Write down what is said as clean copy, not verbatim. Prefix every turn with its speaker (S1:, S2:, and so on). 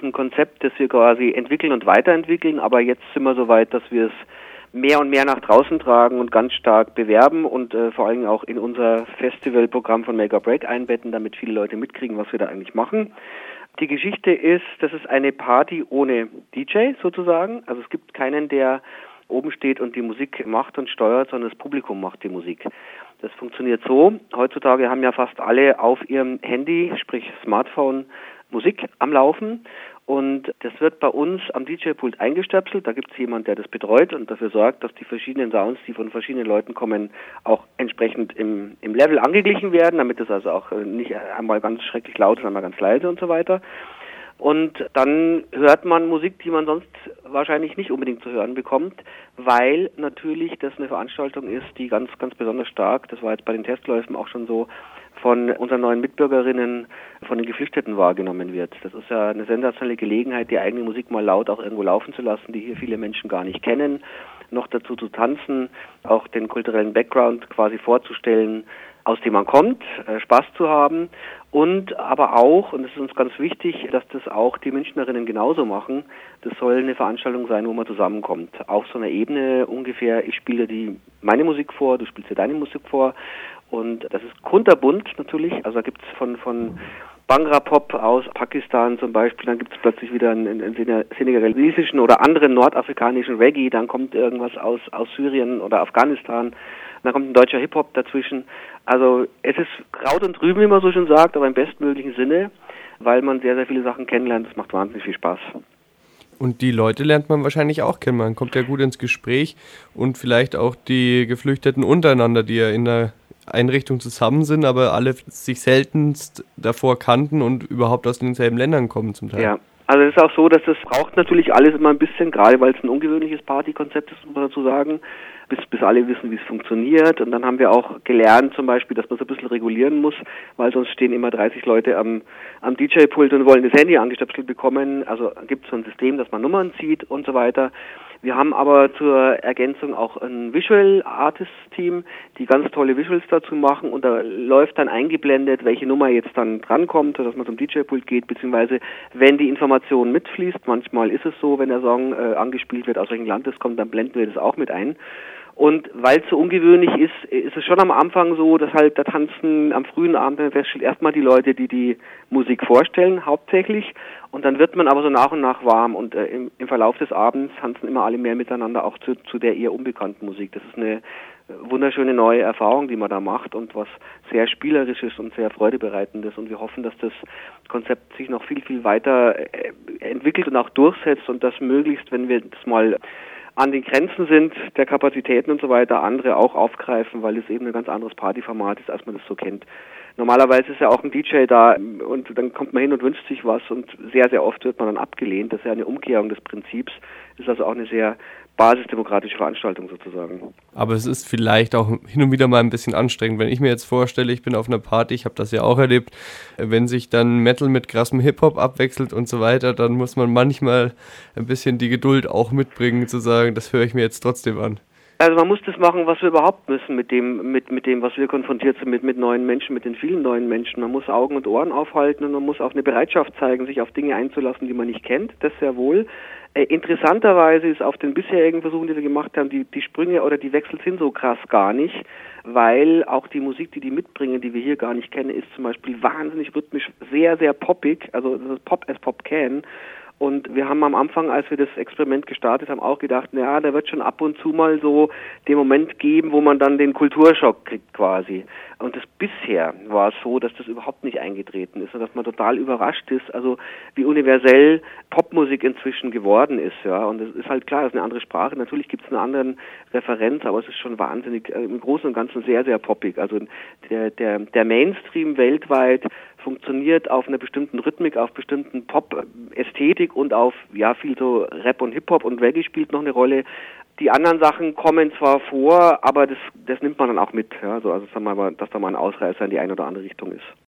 S1: ein Konzept, das wir quasi entwickeln und weiterentwickeln, aber jetzt sind wir so weit, dass wir es mehr und mehr nach draußen tragen und ganz stark bewerben und vor allem auch in unser Festivalprogramm von Make or Break einbetten, damit viele Leute mitkriegen, was wir da eigentlich machen. Die Geschichte ist, das ist eine Party ohne DJ sozusagen. Also es gibt keinen, der oben steht und die Musik macht und steuert, sondern das Publikum macht die Musik. Das funktioniert so. Heutzutage haben ja fast alle auf ihrem Handy, sprich Smartphone, Musik am Laufen. Und das wird bei uns am DJ-Pult eingestöpselt. Da gibt es jemanden, der das betreut und dafür sorgt, dass die verschiedenen Sounds, die von verschiedenen Leuten kommen, auch entsprechend im Level angeglichen werden, damit es also auch nicht einmal ganz schrecklich laut ist, einmal ganz leise und so weiter. Und dann hört man Musik, die man sonst wahrscheinlich nicht unbedingt zu hören bekommt, weil natürlich das eine Veranstaltung ist, die ganz, ganz besonders stark, das war jetzt bei den Testläufen auch schon so, von unseren neuen Mitbürgerinnen, von den Geflüchteten wahrgenommen wird. Das ist ja eine sensationelle Gelegenheit, die eigene Musik mal laut auch irgendwo laufen zu lassen, die hier viele Menschen gar nicht kennen, noch dazu zu tanzen, auch den kulturellen Background quasi vorzustellen, aus dem man kommt, Spaß zu haben und aber auch, und das ist uns ganz wichtig, dass das auch die Münchnerinnen genauso machen, das soll eine Veranstaltung sein, wo man zusammenkommt. Auf so einer Ebene ungefähr, ich spiele dir meine Musik vor, du spielst dir deine Musik vor und das ist kunterbunt natürlich, also da gibt es von Bhangra Pop aus Pakistan zum Beispiel, dann gibt es plötzlich wieder einen senegalesischen oder anderen nordafrikanischen Reggae, dann kommt irgendwas aus Syrien oder Afghanistan, dann kommt ein deutscher Hip-Hop dazwischen. Also es ist Kraut und Rüben, wie man so schön sagt, aber im bestmöglichen Sinne, weil man sehr, sehr viele Sachen kennenlernt. Das macht wahnsinnig viel Spaß.
S2: Und die Leute lernt man wahrscheinlich auch kennen. Man kommt ja gut ins Gespräch und vielleicht auch die Geflüchteten untereinander, die ja in der Einrichtung zusammen sind, aber alle sich seltenst davor kannten und überhaupt aus denselben Ländern kommen zum Teil.
S1: Ja, also es ist auch so, dass das braucht natürlich alles immer ein bisschen, gerade weil es ein ungewöhnliches Partykonzept ist, muss man dazu sagen, bis alle wissen, wie es funktioniert. Und dann haben wir auch gelernt zum Beispiel, dass man so ein bisschen regulieren muss, weil sonst stehen immer 30 Leute am DJ-Pult und wollen das Handy angestöpselt bekommen. Also gibt es so ein System, dass man Nummern zieht und so weiter. Wir haben aber zur Ergänzung auch ein Visual Artist Team, die ganz tolle Visuals dazu machen und da läuft dann eingeblendet, welche Nummer jetzt dann drankommt, sodass man zum DJ-Pult geht, beziehungsweise wenn die Information mitfließt, manchmal ist es so, wenn der Song angespielt wird, aus welchem Land es kommt, dann blenden wir das auch mit ein. Und weil es so ungewöhnlich ist, ist es schon am Anfang so, dass halt da tanzen am frühen Abend feststellt erstmal die Leute, die die Musik vorstellen, hauptsächlich. Und dann wird man aber so nach und nach warm. Und im Verlauf des Abends tanzen immer alle mehr miteinander, auch zu der eher unbekannten Musik. Das ist eine wunderschöne neue Erfahrung, die man da macht und was sehr Spielerisches und sehr Freudebereitendes. Und wir hoffen, dass das Konzept sich noch viel, viel weiter entwickelt und auch durchsetzt und dass möglichst, wenn wir das mal an den Grenzen sind, der Kapazitäten und so weiter, andere auch aufgreifen, weil es eben ein ganz anderes Partyformat ist, als man das so kennt. Normalerweise ist ja auch ein DJ da und dann kommt man hin und wünscht sich was und sehr, sehr oft wird man dann abgelehnt. Das ist ja eine Umkehrung des Prinzips, ist also auch eine sehr basisdemokratische Veranstaltung sozusagen.
S2: Aber es ist vielleicht auch hin und wieder mal ein bisschen anstrengend, wenn ich mir jetzt vorstelle, ich bin auf einer Party, ich habe das ja auch erlebt, wenn sich dann Metal mit krassem Hip-Hop abwechselt und so weiter, dann muss man manchmal ein bisschen die Geduld auch mitbringen, zu sagen, das höre ich mir jetzt trotzdem an.
S1: Also man muss das machen, was wir überhaupt müssen mit dem, was wir konfrontiert sind mit neuen Menschen, mit den vielen neuen Menschen. Man muss Augen und Ohren aufhalten und man muss auch eine Bereitschaft zeigen, sich auf Dinge einzulassen, die man nicht kennt, das sehr wohl. Interessanterweise ist auf den bisherigen Versuchen, die wir gemacht haben, die Sprünge oder die Wechsel sind so krass gar nicht, weil auch die Musik, die mitbringen, die wir hier gar nicht kennen, ist zum Beispiel wahnsinnig rhythmisch, sehr, sehr poppig, also das ist Pop as Pop can. Und wir haben am Anfang, als wir das Experiment gestartet haben, auch gedacht, da wird schon ab und zu mal so den Moment geben, wo man dann den Kulturschock kriegt quasi. Und das bisher war es so, dass das überhaupt nicht eingetreten ist und dass man total überrascht ist, also wie universell Popmusik inzwischen geworden ist, ja. Und es ist halt klar, es ist eine andere Sprache, natürlich gibt es eine andere Referenz, aber es ist schon wahnsinnig, im Großen und Ganzen sehr, sehr poppig. Also der Mainstream weltweit funktioniert auf einer bestimmten Rhythmik, auf bestimmten Pop-Ästhetik und auf, viel so Rap und Hip-Hop und Reggae spielt noch eine Rolle. Die anderen Sachen kommen zwar vor, aber das nimmt man dann auch mit, ja, also sagen wir mal, dass da mal ein Ausreißer in die eine oder andere Richtung ist.